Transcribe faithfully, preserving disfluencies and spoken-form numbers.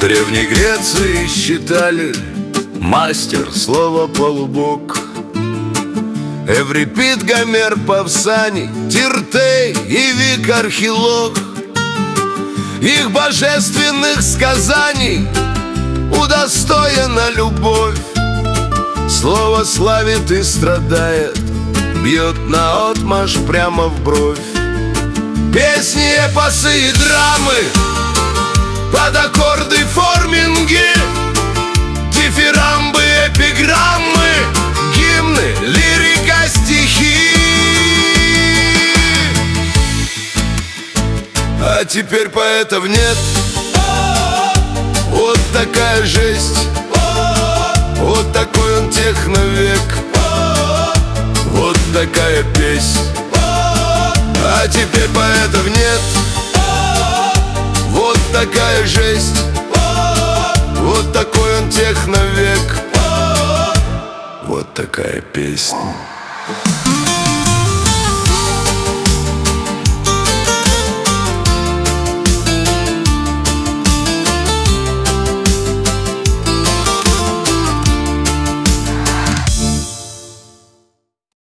Древней Греции считали мастер слова полубог. Эврипид, Гомер, Павсаний, Тиртей и Вик Архилог. Их божественных сказаний удостоена любовь. Слово славит и страдает, бьет наотмашь прямо в бровь. Песни, эпосы и драмы под аккорды, форминги, дифирамбы, эпиграммы, гимны, лирика, стихи. А теперь поэтов нет. Вот такая жесть. Вот такой он техновек. Вот такая песнь. А теперь поэтов нет. Вот такая жесть. Вот такой он техновек. Вот такая песня.